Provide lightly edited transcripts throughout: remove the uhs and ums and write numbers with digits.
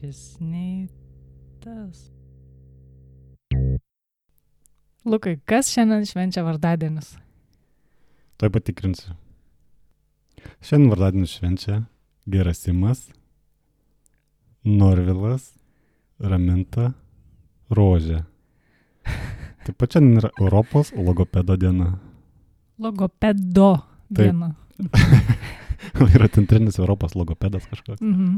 šis nei tas. Lukai, kas šiandien švenčia vardadienis? Tuoj patikrinsiu. Šiandien vardadienį švenčia Gerasimas, Norvilas, Raminta, Rožė. Taip pat šiandien yra Europos logopedo diena. Logopedo diena. Yra centrinis Europos logopedas kažkoks. Mhm.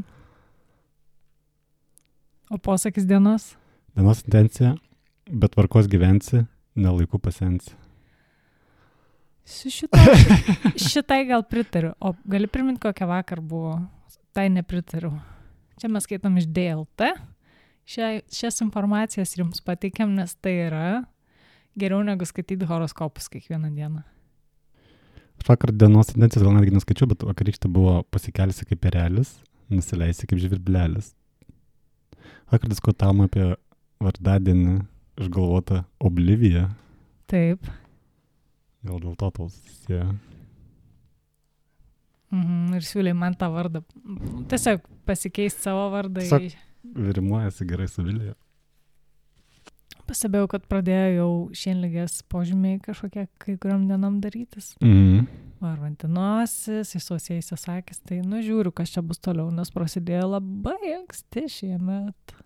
O posakis dienos? Dienos intencija, bet tvarkos gyvensi, nelaiku pasensi. Su šitai gal pritariu. O gali priminti, kokia vakar buvo? Tai nepritariu. Čia mes skaitom iš DLT. Šias informacijas jums pateikiam, nes tai yra geriau negu skaityti horoskopus kiekvieną dieną. Vakar dienos tendencijas gal netgi neskaičiu, bet vakarykštė buvo pasikelsi kaip erelis, nusileisi kaip žvirblelis. Vakar diskutavom apie vardadienį išgalvotą Obliviją. Taip. Gal dėl to tau susisėjo. Ir siūlė man tą vardą. Tiesiog pasikeisti savo vardą. Tiesiog virimuojasi gerai su Vilija. Pasibėjau, kad pradėjo jau šienligės požymiai kažkokie kai kuriam dienom darytis. Varvantinosis, įsausėjusios akys, tai žiūriu, kas čia bus toliau, nes prasidėjo labai anksti šiemet.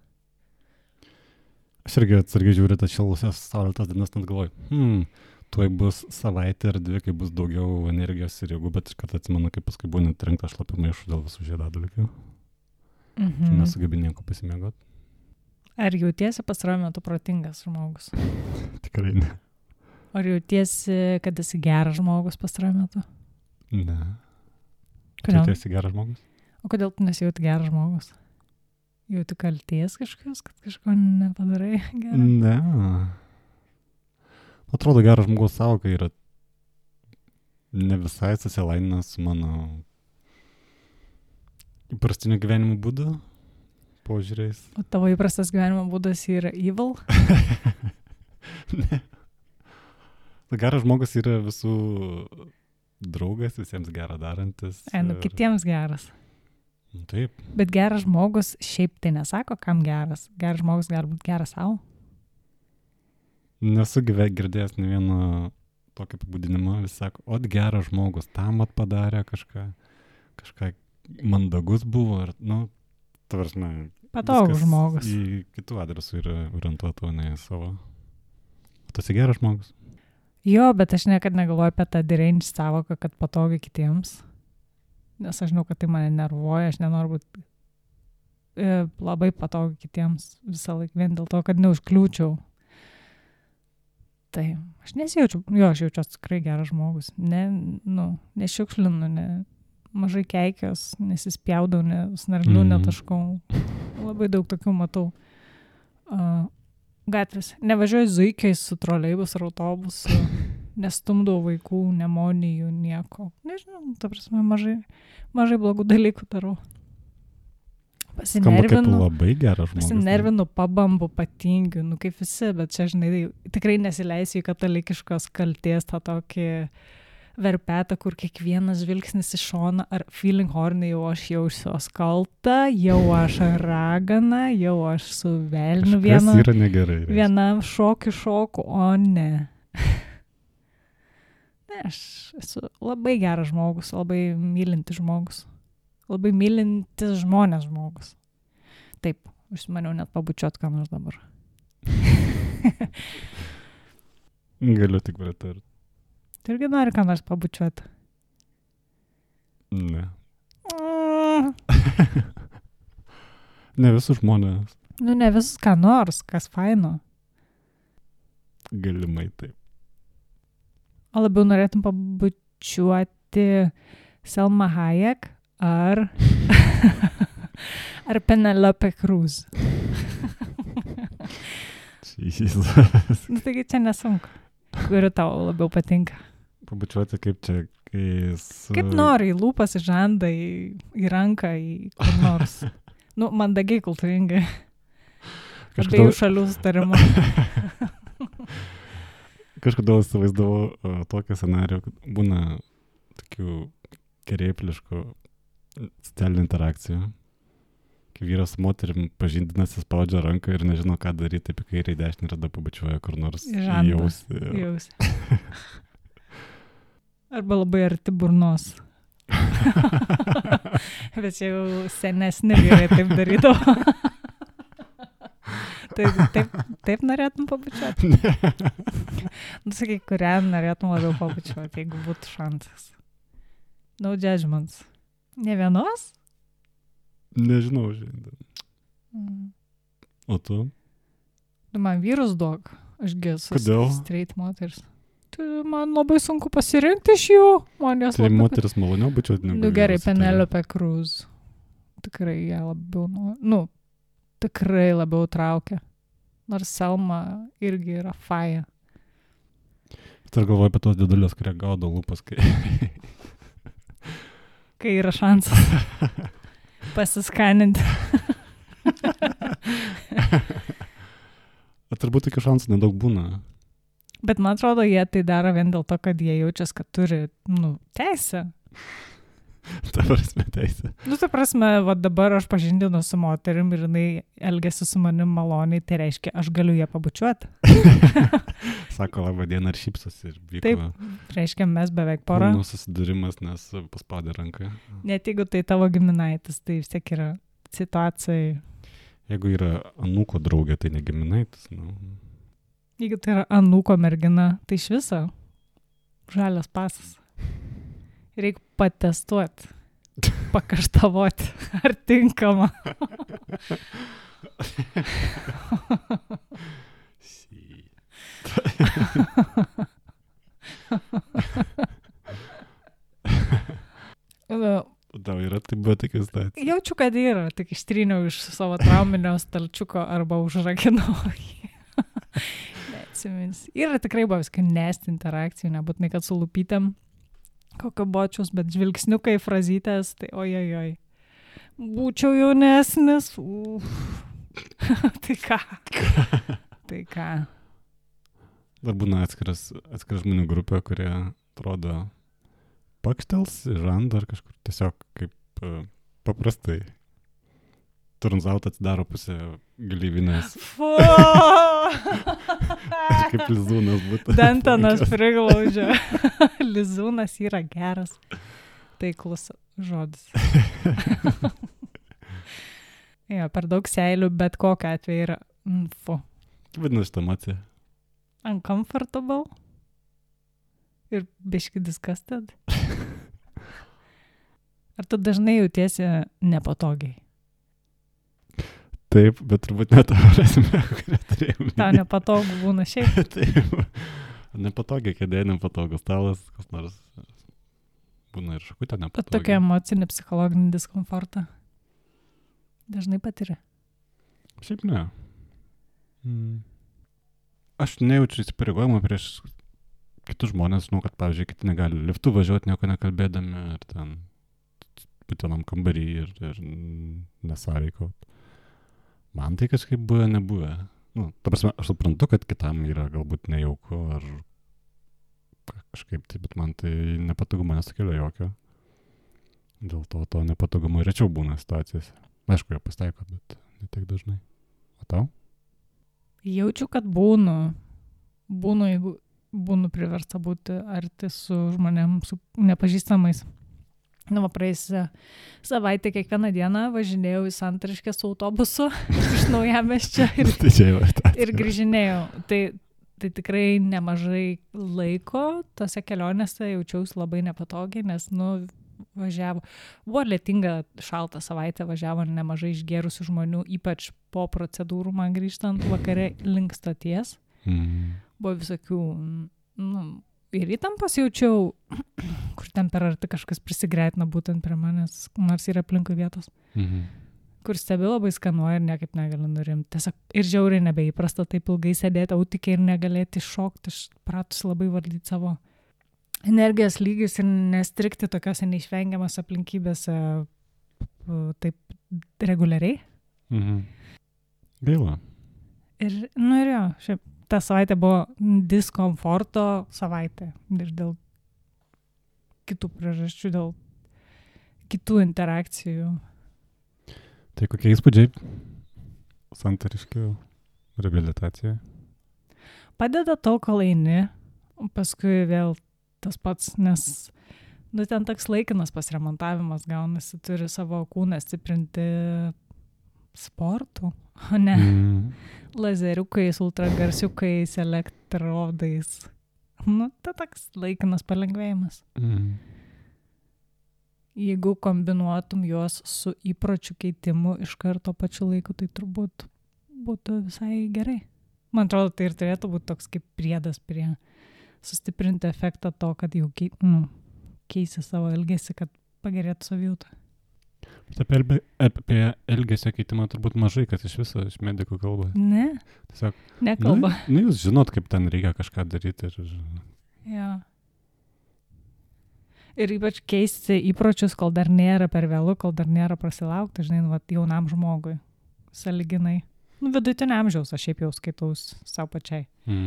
Aš irgi atsargiai žiūriu tas šilausias saulėtas dienas, net galvoju, tuoj bus savaitė ar dvi, kai bus daugiau energijos ir jėgų, bet iš karto atsimenu, kaip paskui buvo netrenkta šlapimą iš dėl visų žiedadulkių. Nesugebi nieko pasimėgot. Ar jautiesi pastaruoju metu protingas žmogus? Tikrai ne. Ar jautiesi, kad esi geras žmogus pastaruoju metu? Ne. Kodėl? Tu esi geras žmogus? O kodėl tu nesijauti geras žmogus? Jauti kalties kažkokios, kad kažko nepadarai gerą? Ne. Atrodo, geras žmogus savoka yra ne visai susilainina su mano įprastiniu gyvenimo būdu, požiūriais. O tavo įprastas gyvenimo būdas yra evil? Ne. Geras žmogus yra visų draugas, visiems gerą darantis. Kitiems geras. Taip. Bet geras žmogus šiaip tai nesako, kam geras. Geras žmogus gali būti geras savo. Nesu girdėjęs ne vieno tokio apibūdinimo. Visi sako, geras žmogus, tam padarė kažką mandagus buvo. Ir, tavarsime, patogus žmogus. Į kitų adresų yra orientuota, o ne į savo. Tu esi geras žmogus? Jo, bet aš niekad negalvoju apie tą deranged savoką, kad patogiai kitiems. Nes aš žinau, kad tai mane nervuoja, aš nenoriu būti labai patogiai kitiems visą laiką, vien dėl to, kad neužkliūčiau. Tai aš nesijaučiu, aš jaučiuosi tikrai geras žmogus. Nešiukšlinu, mažai keikios, nesispjaudau, snarglių netaškau. Labai daug tokių matau. Gatvės. Nevažiuoju zuikiais su troleibus ar autobusu, nestumdau vaikų, nemonijų, nieko. Nežinau, ta prasme, mažai blogų dalykų darau. Skamba kaip labai geras žmogus. Pasinervinu, pabambu, patingiu, kaip visi, bet čia, žinai, tikrai nesileisiu į katalikiškos kalties tą tokį verpetą, kur kiekvienas žvilgsnis iš šona ar feeling horny, jau aš jausiuos kalta, jau aš ragana, jau aš su velniu vienam šoku, o ne. Ne, aš esu labai geras žmogus, labai mylintis žmogus. Labai mylintis žmonės žmogus. Taip, užsimaniau net pabučiuot ką nors dabar. Galiu tik pritarti. Tu irgi nori ką nors pabučiuoti? Ne. Ne visus žmonės. Ne visus ką nors, kas faino. Galimai taip. O labiau norėtum pabučiuoti Selma Hayek ar Penelope Cruz? Jesus. Taigi čia nesunku. Kuri tau labiau patinka? Pabučiuoti kaip čia, Kaip nori, į lūpas, į žandą, į ranką, į kur nors. Mandagiai, kultūringai. Abiejų šalių sutarimu. Kažkodėl įsivaizdavau tokį scenarijų, kad būna tokių kerėpliškų socialinių interakcijų. kai vyras su moterim pažindinasi, spaudžia ranką ir nežino, ką daryti, taip į kairę į dešinę ir tada pabučiuoja kur nors į ausį. Jausį. Arba labai arti burnos. Bet čia jau senesni vyrai taip darydavo. Taip norėtum pabučiuoti? Nu, sakyk, kurią norėtum labiau pabučiuoti, jeigu būtų šansas. No judgments. Ne vienos? Nežinau šiandien. O tu? Tu man vyrus duok. Ašgi esu Kodėl? straight moteris. Tai man labai sunku pasirinkti iš jų. Man jos Tai labai... moteris maloniau bučiuoti negu Nu gerai, vyras, tai- Penelope Cruz. Tikrai ją labiau, tikrai labiau traukia. Nors Selma irgi yra faja. Tai aš galvoju apie tos didelius, kurie gaudo lūpas, kai... Kai yra šansas pasiskaninti. Turbūt tokių šansų nedaug būna. Bet man atrodo, jie tai daro vien dėl to, kad jie jaučias, kad turi, teisę. Ta prasme teisė. Ta prasme, va dabar aš pažindinu su moterim ir jinai elgiasi su manim maloniai, tai reiškia, aš galiu ją pabučiuoti. Sako, laba diena ir šypsosi ir vyko. Taip, reiškia, mes beveik pora. Kūnų susidūrimas, nes paspaudė ranką. Net jeigu tai tavo giminaitis, tai vis tiek yra situacijai. Jeigu yra anūko draugė, tai ne giminaitis. Jeigu tai yra anūko mergina, tai iš viso žalias pasas. Reikia patestuoti, pakaštavoti, ar tinkama. Tau yra tai buvo tokia situacija. Jaučiu, kad yra, tik ištryniau iš savo trauminio stalčiuko arba užrakinau. Neatsimins. Yra tikrai buvo viskai nest interakcijų, nebūtinai kad su lūpytėm kokio bočius, bet žvilgsniukai, frazytės, tai ojojoj. Būčiau jaunesnis. Tai ką? Tai ką? Dar būna atskiras žmonių grupė, kurie atrodo pakštels, žanda ar kažkur tiesiog kaip paprastai. Turns out atsidaro pusę gleivinės. Kaip lizūnas būtų. Dantanas priglaudžia. Lizūnas yra geras. Taiklus žodis. Jo, per daug seilių, bet kokiu atveju yra Vadinasi, ta emocija. Uncomfortable. Ir biški disgusted. Ar tu dažnai jautiesi nepatogiai? Taip, bet turbūt ne tą prasme, kurią turėjome. Tau nepatogu būna šiaip. Taip, nepatogiai, kėdė, nepatogus stalas, kas nors būna ir šakutė nepatogiai. Tokia emocinė, psichologinė diskomfortą dažnai patiri? Šiaip ne. Aš nejaučiu įsipareigojimo prieš kitus žmonės, žinau, kad, pavyzdžiui, kiti negali liftu važiuoti, nieko nekalbėdami, ir ten būti vienam kambarį ir nesąveikauti. Man tai kažkaip buvę, nebuvę. Ta prasme, aš suprantu, kad kitam yra galbūt nejauku ar kažkaip tai, bet man tai nepatogumo nesukelia jokio. Dėl to nepatogumo rečiau būna situacijose. Aišku, jie pasitaiko, bet ne tiek dažnai. O tau? Jaučiu, kad būnu, jeigu būnu priversta būti arti su žmonėm, su nepažįstamais. Praėjusią savaitę kiekvieną dieną važinėjau į Santariškės autobusu iš Naujamiesčio ir grįžinėjau. Tai tikrai nemažai laiko tose kelionėse jaučiausi labai nepatogiai, nes važiavo. Buvo lietinga, šalta savaitė, važiavo nemažai išgėrusių žmonių, ypač po procedūrų man grįžtant vakare link stoties. Buvo visokių, ir įtampas jaučiau, kur ten per arti kažkas prisigreitina būtent prie manęs, nors yra aplinkui vietos, kur stebi labai skanuoja ir niekaip negali nurimti. Tiesiog ir žiauriai nebeįprasta taip ilgai sėdėti autikiai ir negalėti šokti, aš pratusi labai valdyti savo energijos lygius ir nestrikti tokiose neišvengiamas aplinkybėse taip reguliariai. Gaila. Ir jo, šiaip ta savaitė buvo diskomforto savaitė ir dėl kitų priežasčių, dėl kitų interakcijų. Tai kokie įspūdžiai Santariškių reabilitacijoje? Padeda tol, kol eini, paskui vėl tas pats, nes ten toks laikinas pasiremontavimas gaunasi, turi savo kūną stiprinti sportu, o ne lazeriukais, ultragarsiukais, elektrodais. Tai toks laikinas palengvėjimas. Jeigu kombinuotum juos su įpročių keitimu iš karto pačiu laiku, tai turbūt būtų visai gerai. Man atrodo, tai ir turėtų būti toks kaip priedas prie sustiprinti efektą to, kad jau keisi savo elgesį, kad pagerėtų savijauta. Apie elgesio keitimą turbūt mažai, kas iš viso iš medikų kalba. Ne, Tiesiog, nekalba. Jūs žinot, kaip ten reikia kažką daryti. Ja. Ir ypač keisti įpročius, kol dar nėra per vėlu, kol dar nėra prasilaukti, žinai, jaunam žmogui, sąlyginai. Vidutinio amžiaus, aš šiaip jau skaitaus savo pačiai.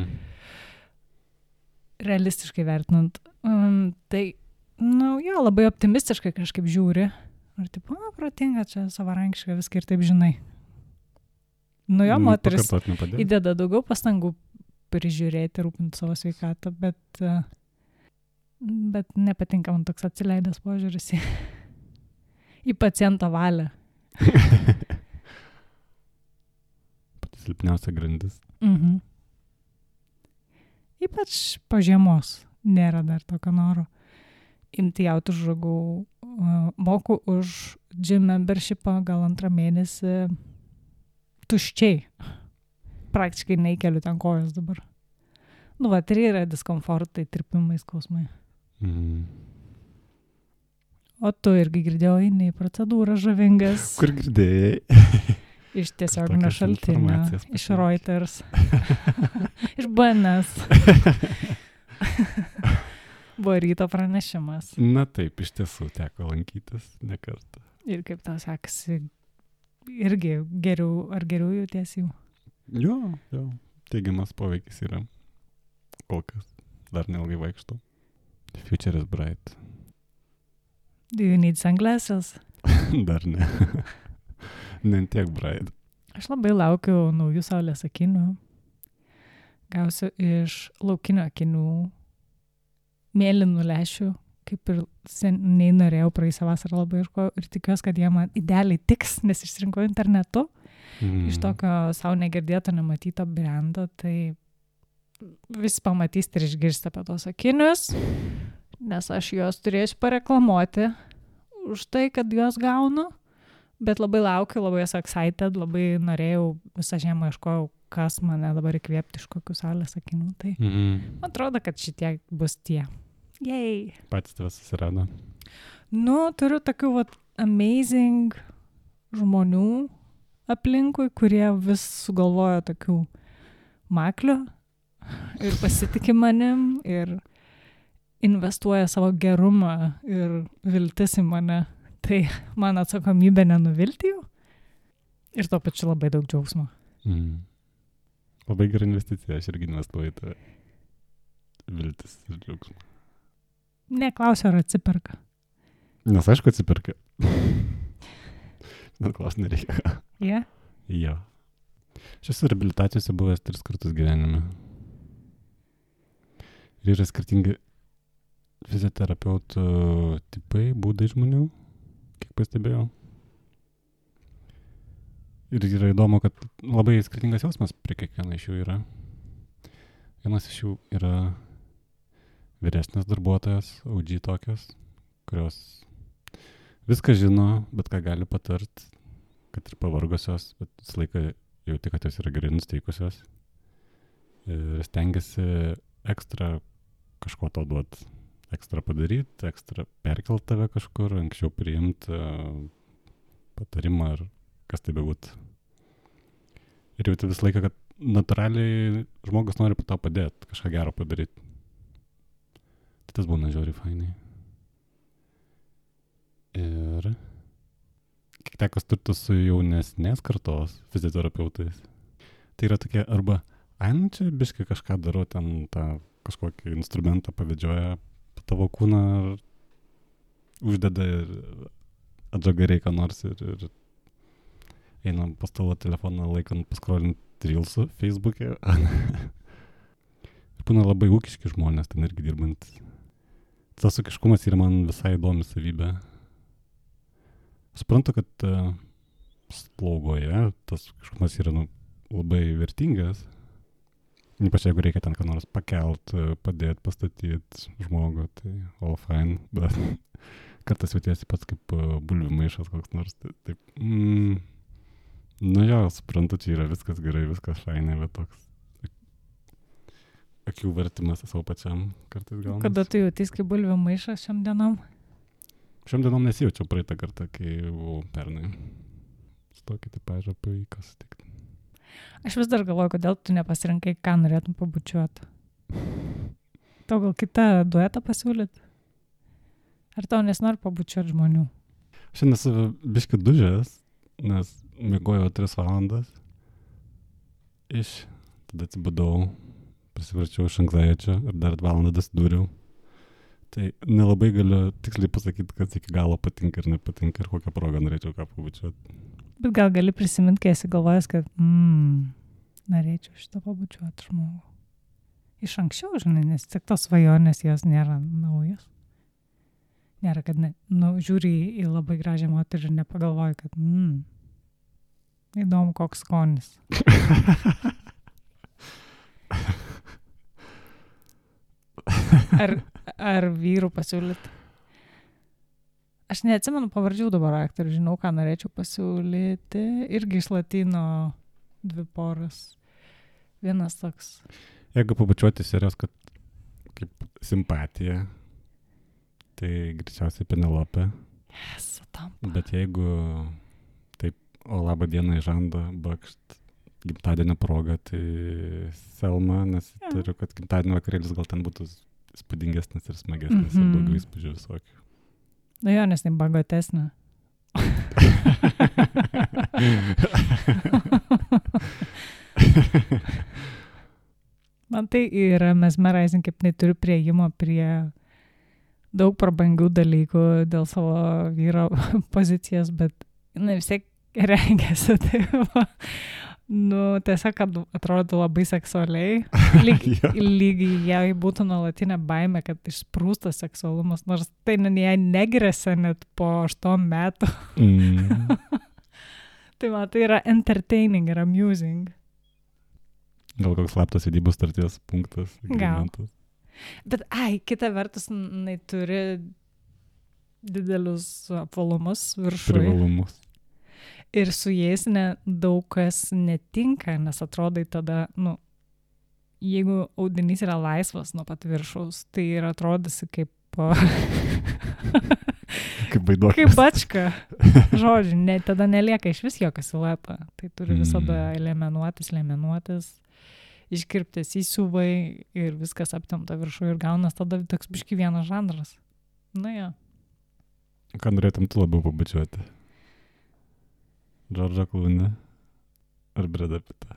Realistiškai vertinant. Tai, labai optimistiškai kažkaip žiūri. Ir taip, protinga, čia savarankiškai viską ir taip žinai. Moteris įdeda daugiau pastangų prižiūrėti, rūpinti savo sveikatą, bet nepatinka man toks atsileidęs požiūris į paciento valią. Pati silpniausia grandis. Ypač po žiemos nėra dar tokio noro imti jauti už ragų. Moku už gym membershipą gal 2 mėnesį tuščiai. Praktiškai neįkeliu ten kojas dabar. Tai yra diskomfortai, tirpimai, skausmai. O tu irgi girdėjau, eini į procedūrą žavingas. Kur girdėjai? Iš tiesioginio šaltinio, iš Reuters, iš BNS. Buvo ryto pranešimas. Na taip, iš tiesų teko lankytis ne kartą. Ir kaip tau sekasi, irgi geriau jautiesi jau? Jo, teigiamas poveikis yra. Kol kas dar neilgai vaikštau. Future is bright. Do you need sunglasses? Dar ne. Ne tiek bright. Aš labai laukiu naujų saulės akinių. Gausiu iš laukinio akinių mėlynų lęšių, kaip ir seniai norėjau, praėjusią vasarą labai ieškojau ir tikiuosi, kad jie man idealiai tiks, nes išsirinkau internetu iš tokio savo negirdėto, nematyto brendo, tai vis pamatysite ir išgirsite apie tos akinius, nes aš juos turėsiu pareklamuoti už tai, kad juos gaunu, bet labai laukiu, labai esu excited, labai norėjau, visą žiemą ieškojau, kas mane dabar įkvėpti iš kokių saulės akinių, tai man atrodo, kad šitie bus tie. Yay! Patys tave susirado? Turiu tokių amazing žmonių aplinkui, kurie vis sugalvojo tokių maklių ir pasitikė manim ir investuoja savo gerumą ir viltis į mane. Tai man atsakomybė nenuvilti jų ir tuo pačiu labai daug džiaugsmo. Labai gera investicija, aš irgi investuoju tą viltis ir džiaugsmą. Neklausiu, ar atsiperka. Nes aišku atsiperka. Net klaus nereikia. Yeah? Jo. Aš esu reabilitacijose buvęs 3 kartus gyvenime. Ir yra skirtingi fizioterapeutų tipai, būdai žmonių, kiek pastebėjau. Ir yra įdomu, kad labai skirtingas jausmas prie kiekvieno iš jų yra. Vienas iš jų yra vyresnės darbuotojas, OG tokios, kurios viską žino, bet ką gali patart, kad ir pavargusios, bet visą laiką jauti, kad jos yra gerai nusteikusios. Ir stengiasi ekstra kažko tau duoti, ekstra padaryti, ekstra perkelt tave kažkur, anksčiau priimti patarimą ar kas tai bebūt. Ir jauti visą laiką, kad natūraliai žmogus nori tau padėti, kažką gero padaryti. Tai tas būna žiauriai fainai. Ir kiek teko sturti su jaunesnės kartos fizioterapeutais, tai yra tokie arba, čia biškai kažką darau, ten tą kažkokį instrumentą pavedžioja tavo kūną, uždeda ir atžagariai ką nors ir einam pas tavo telefoną laikant paskrolint reelsų Facebook'e. Būna labai ūkiški žmonės, ten irgi dirbant. Tas ūkiškumas yra man visai įdomi savybė. Suprantu, kad slaugoje tas ūkiškumas yra labai vertingas. Ypač jeigu reikia ten ką nors pakelt, padėt, pastatyt žmogų, tai all fine. Bet kartais jautiesi pats kaip bulvių maišas koks nors. Taip. Nu jo, suprantu, čia yra viskas gerai, viskas fainai, bet toks akių vertimas savo pačiam kartais gaunasi. Kada tu jautys kaip bulvių maišas šiom dienom? Šiom dienom nesijaučiau praeitą kartą, kai buvau pernai. Stokite pažiūrą pavyko sutikti. Aš vis dar galvoju, kodėl tu nepasirinkai, ką norėtum pabučiuoti. Tau gal kitą duetą pasiūlyti? Ar tau nesinori pabučiuoti žmonių? Šiandien esu biškį dužęs, nes miegojau 3 valandas. Tada atsibudau, prisiverčiau iš anksaiečio ir dar 2 valandą dasidūriau. Tai nelabai galiu tiksliai pasakyti, kad iki galo patinka ir nepatinka ir kokią progą norėčiau ką pabučiuoti. Bet gal gali prisiminti, kai esi galvojęs, kad norėčiau šitą pabučiuoti žmogų. Iš anksčiau, žinai, nes tik tos svajonės jos nėra naujos. Nėra, kad žiūri į labai gražią moterį ir nepagalvoji, kad įdomu, koks skonis. Ar vyrų pasiūlyti? Aš neatsimenu pavardžių dabar aktorių, žinau, ką norėčiau pasiūlyti. Irgi iš latino 2 poras. Vienas toks. Jeigu pabučiuoti serijos, kad kaip simpatija, tai greičiausiai Penelopė. Yes, tampa. Bet jeigu taip, o labą dieną į žandą bakšt gimtadienio progą, tai Selma, nes turiu, kad gimtadienio vakarėlis gal ten būtų įspūdingesnis ir smagesnis ir daugiau įspūdžių visokių. Na jo, nes nebagotesnė. Man tai yra mesmerizing, kaip neturiu prieimo prie daug prabangių dalykų dėl savo vyro pozicijos, bet vis tiek rengiasi. Tai tiesiog, kad atrodo labai seksualiai. Lygiai jai būtų nuolatinė baimė, kad išsprūstas seksualumas, nors tai jai negrėsia net po 8 metų. Tai man tai yra entertaining ir amusing. Gal koks slaptas vedybų starties punktas. Gal. Bet, kita vertus, turi didelius apvalumus viršui. Privalumus. Ir su jais daug kas netinka, nes atrodai tada, jeigu audinys yra laisvas nuo pat viršaus, tai ir atrodysi kaip kaip vaiduoklis. Kaip bačka. Žodžiu, tada nelieka iš vis jokio silueto. Tai turi visada liemenuotis, iškirptis įsiuvai ir viskas aptempta viršų ir gaunas tada toks biški vienas žanras. Jo. Ką norėtum tu labiau pabučiuoti? Džordžą Klūnį ar Bredą Pittą?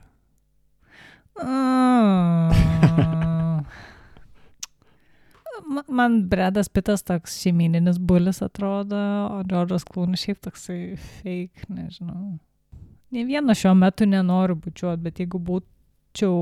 Man Bredas Pittas toks šeimyninis bulis atrodo, o Džordžas Klūnis šiaip toksai fake, nežinau. Nė vieno šiuo metu nenoriu bučiuoti, bet jeigu būčiau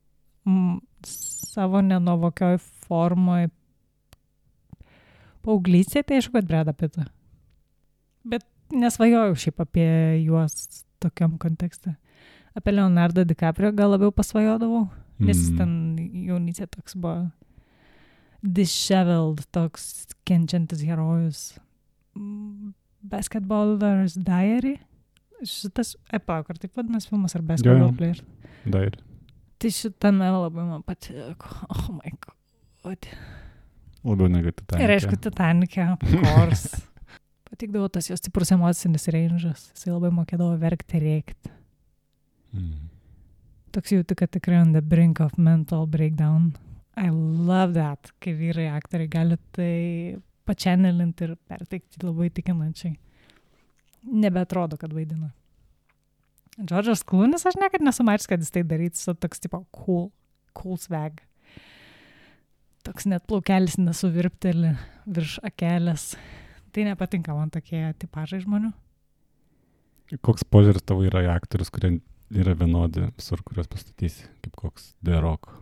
savo nenovokioj formoj paauglystėje, tai aišku, kad Bredą Pittą. Bet nesvajojau šiaip apie juos tokiam kontekste. Apie Leonardo DiCaprio gal labiau pasvajodavau, nes jis ten jaunystė toks buvo disheveled, toks kenčiantis herojus. Basketballer's Diary. Šitas, ar taip vadinasi filmas ar Basketball Player? Diary. Tai šitame labai man patiko. Oh my god. Labiau negu Titanic'e. Ir aišku, Titanic'e, of course. Patikdavo tas jos stiprus emocinis range'as. Jisai labai mokėdavo verkti ir rėkti. Toks jauti, kad tikrai on the brink of mental breakdown. I love that, kai vyrai aktoriai gali tai pačenelinti ir perteikti labai tikinančiai. Nebeatrodo, kad vaidina. Džordžas Klūnis, aš niekad nesumačius, kad jis tai darytų, su toks tipo cool swag. Toks net plaukelis nesuvirpteli virš akelės. Tai nepatinka man tokie tipažai žmonių. Koks požiūris tavo yra į aktorius, kurie yra vienodi visur, kuriuos pastatysi, kaip koks The Rock?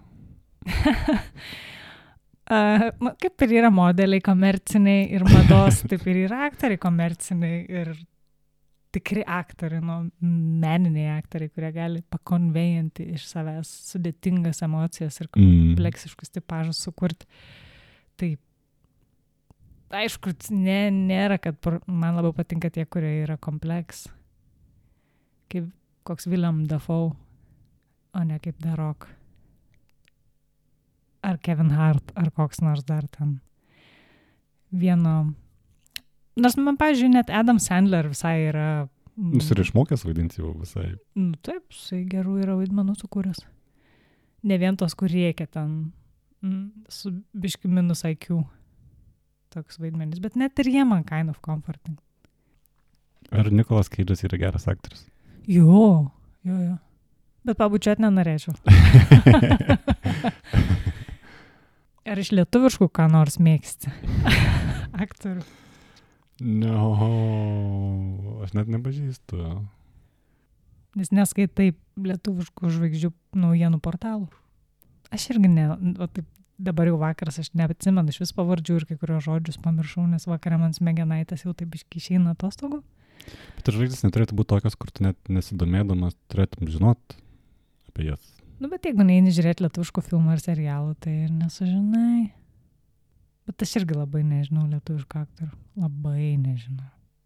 Kaip ir yra modeliai komerciniai ir mados, taip ir yra aktoriai komerciniai ir tikri aktoriai, meniniai aktoriai, kurie gali pakonvejinti iš savęs sudėtingas emocijas ir kompleksiškus tipažus sukurti. Tai aišku, nėra, kad man labai patinka tie, kurie yra kompleks. Kaip koks Willem Dafoe, o ne kaip The Rock. Ar Kevin Hart, ar koks nors dar ten. Vieno. Nors man, pavyzdžiui, net Adam Sandler visai yra... Jis yra išmokęs vaidinti jau visai. Taip, jisai gerų yra vaidmenų sukūręs. Ne vien tos, kur reikia ten su biški minus IQ. Toks vaidmenis, bet net ir jie man kind of comforting. Ar Nicolas Cage'as yra geras aktorius? Jo. Bet pabučiuot nenorėčiau. Ar iš lietuviškų ką nors mėgsti? Aktorių. No, aš net nepažįstu. Nes neskaitai lietuviškų žvaigždžių naujienų portalų. Aš irgi ne, o taip dabar jau vakaras, aš neatsimenu iš vis pavardžių ir kai kurios žodžius pamiršau, nes vakarą man smegenaitės jau taip išeina atostogų. Bet žvaigždės neturėtų būti tokios, kur tu net nesidomėdamas turėtum žinot apie jas. Bet jeigu neini žiūrėti lietuviškų filmų ar serialų, tai ir nesužinai. Bet aš irgi labai nežinau lietuviškų aktorių. Labai nežinau.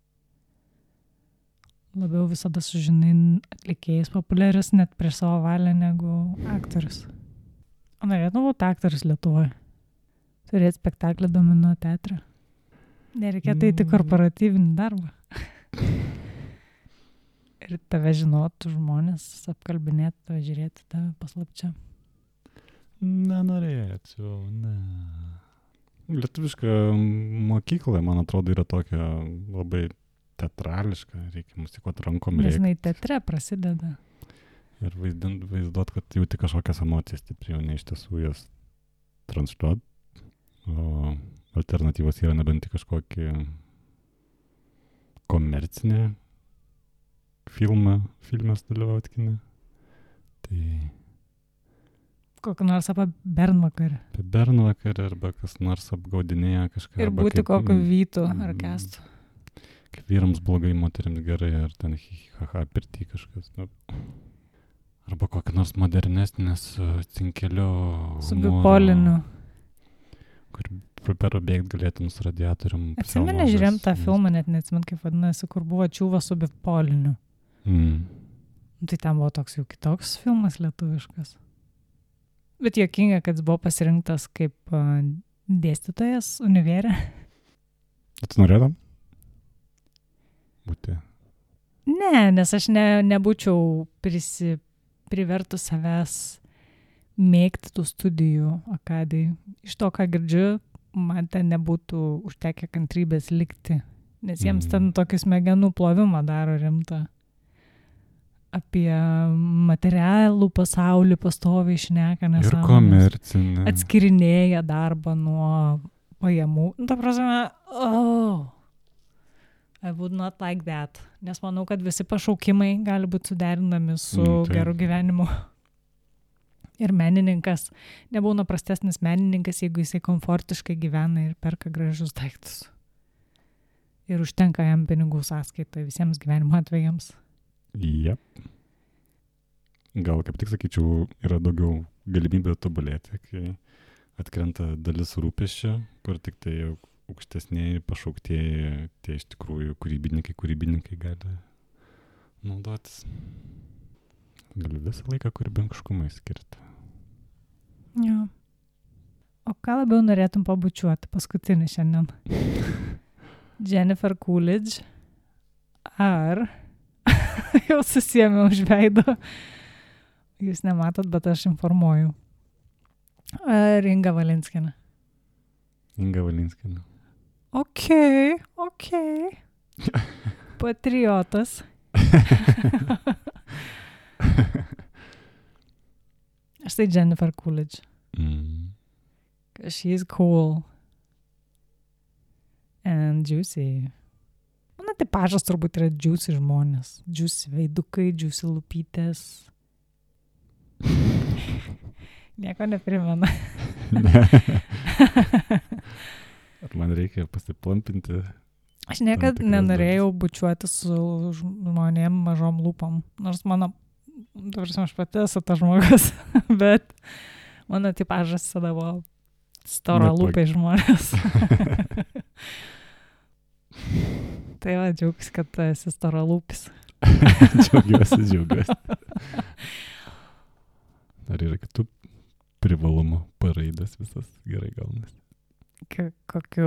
Labiau visada sužinai atlikėjus populiarius net prieš savo valią negu aktorius. O norėtum būti aktorius Lietuvoje? Turėti spektaklį Domino teatre? Nereikėtų eiti korporatyvinį darbą. Ir tave žinotų žmonės, apkalbinėtų, tave žiūrėtų tave paslapčia. Nenorėčiau, ne. Lietuviška mokykla, man atrodo, yra tokia labai teatrališka, reikia muzikuoti rankom reikia. Nes teatre prasideda. Ir vaizduot, kad jauti kažkokias emocijas stipriai, o ne iš tiesų jas transliuot. O alternatyvos yra nebent kažkokį komercinį filme dalyvauti kine. Tai... Kokį nors apie Bernvakarį. Apie Bernvakarį arba kas nors apgaudinėja kažką. Ir būti kaip, kokiu Vytu ar Kestu. Kaip vyrams blogai, moteriams gerai, ar ten haha pirty kažkas. Nu. Arba kokį nors modernesnį su cinkeliu. Su bipoliniu. Kur prabėgt galėtum su radiatorium. Atsimeni, žiūrėjom tą filmą, net neatsimenu, kaip vadinasi, kur buvo čiūva su bipoliniu. Tai ten buvo toks jau kitoks filmas lietuviškas. Bet juokinga, kad jis buvo pasirinktas kaip dėstytojas univere. O tu norėtum būti? Ne, nes aš nebūčiau privertus savęs mėgti tų studijų akadijai. Iš to, ką girdžiu, man ten nebūtų užtekę kantrybės likti, nes jiems ten tokį smegenų plovimą daro rimtą. Apie materialų pasaulį pastoviai šneka, nes ir komercinė. Atskirinėja darbą nuo pajamų. Ta prasme, I would not like that. Nes manau, kad visi pašaukimai gali būti suderinami su geru gyvenimu. Ir menininkas nebūna prastesnis menininkas, jeigu jisai komfortiškai gyvena ir perka gražius daiktus. Ir užtenka jam pinigų sąskaitoje visiems gyvenimo atvejams. Jep. Gal kaip tik sakyčiau, yra daugiau galimybė tobulėti, kai atkrenta dalis rūpesčio, kur tik tai aukštesniai pašauktieji, tie iš tikrųjų kūrybininkai gali naudotis. Gali visą laiką kūrybiškumai skirti. Jo. O ką labiau norėtum pabučiuoti paskutinį šiandien? Jennifer Coolidge ar jau susiėmiau už veido. Jūs nematot, bet aš informuoju. Ar Inga Valinskienė? Inga Valinskienė. Ok. Patriotas. Aš tai Jennifer Coolidge. She's cool and juicy. Man Mano tipažas turbūt yra džiūsi žmonės. Džiūsi veidukai, džiūsi lūpytės. Nieko neprimena. Ar man reikia pasiplampinti? Aš niekad nenorėjau bučiuoti su žmonėm mažom lūpom. Nors mano, aš pati esu tas žmogus, bet mano tipažas visada buvo storo lūpai žmonės. Tai va, džiaugiuosi, kad tu esi storo lūpis. Džiaugiuosi. Ar yra kitų privalumų paraidas visas gerai gaunasi? Kokių?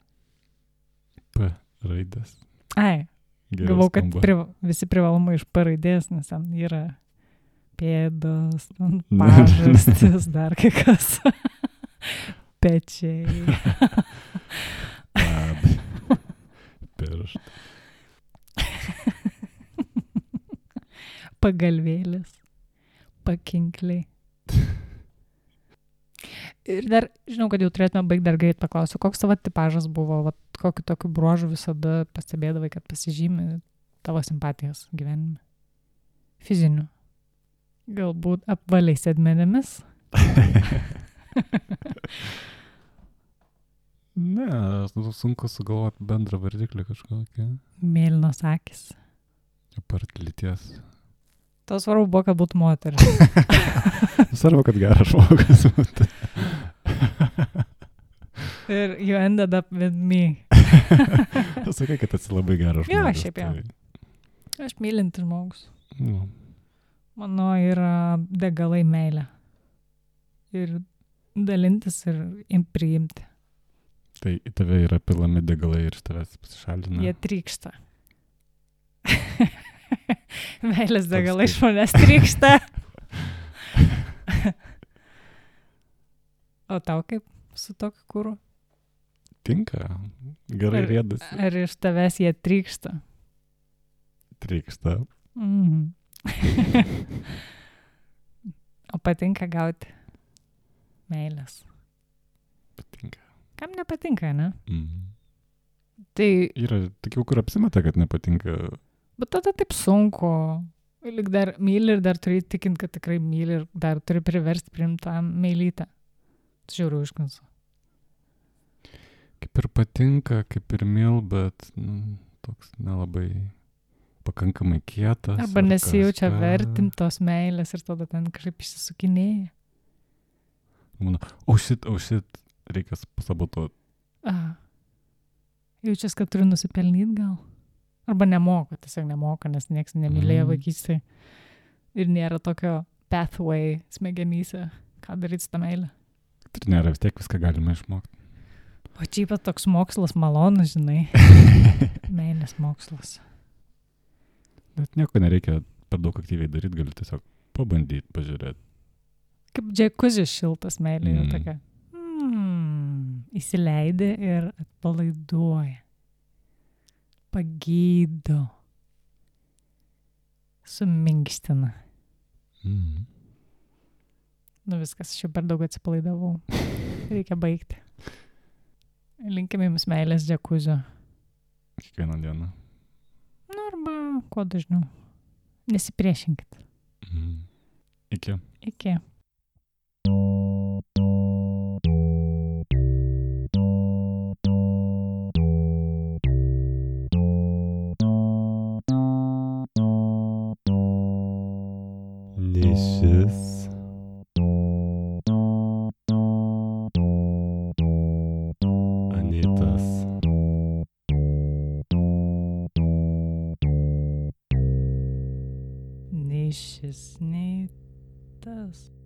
P raidės. Ai, galvau, kad visi privalumai iš P raidės, nes ten yra pėdos, pažastis, dar kai kas. Pečiai. Piršt. Pagalvėlis. Pakinkliai. Ir dar, žinau, kad jau turėtume baigti, dar greit paklausiu, koks tavo tipažas buvo, kokiu tokiu bruožu visada pastebėdavai, kad pasižymi tavo simpatijos gyvenime? Fiziniu. Galbūt apvaliais sėdmenimis? Ne, sunku sugalvoti bendrą vardiklį kažkokį. Mėlynos akis. Apart lyties. Tau svarbu buvo, kad būtų moteris. Svarbu, kad geras žmogus būtų. Ir you ended up with me. Sakai, kad esi labai geras žmogus. Jo, šiaip jau. Aš mylintis žmogus. Nu. Mano yra degalai meilė. Ir dalintis ir priimti. Tai į tave yra pilami degalai ir iš tavęs pasišalina. Jie trykšta. Meilės degalai iš manęs trykšta. O tau kaip su tokiu kūru? Tinka. Gerai rėdasi. Ar iš tavęs jie trykšta? Trykšta. O patinka gauti meilės? Patinka. Kam nepatinka, ne? Tai... Yra tokių, kur apsimeta, kad nepatinka. Bet tada taip sunku. Lyg dar myli ir dar turi įtikinti, kad tikrai myli ir dar turi priversti priimti tą meilytę. Žiūriu iškansu. Kaip ir patinka, kaip ir myl, bet toks nelabai pakankamai kietas. Arba nesijaučia vertim tos meilės ir tada ten kažkaip išsisukinėja. O šit, reikia pasabotuoti. Jaučias, kad turiu nusipelnyti gal. Arba nemoka, tiesiog nemoka, nes nieks nemylėjo vaikystėje. Ir nėra tokio pathway smegenyse, ką daryti su tą meilę. Tai nėra, vis tiek viską galima išmokti. O čia pat toks mokslas malonus, žinai. Meilės mokslas. Bet nieko nereikia per daug aktyviai daryti, gali tiesiog pabandyti, pažiūrėti. Kaip džekuzis šiltas meilė, jau tokia. Įsileidė ir atpalaiduoja. Pagydo. Suminkština. Nu viskas, aš jau per daug atsipalaidavau. Reikia baigti. Linkime jums meilės džekuzio. Kiekvieną dieną. Nu arba kuo dažniau. Nesipriešinkit. Iki. Iki. Nišis. Anytas. Nišis, nei tas.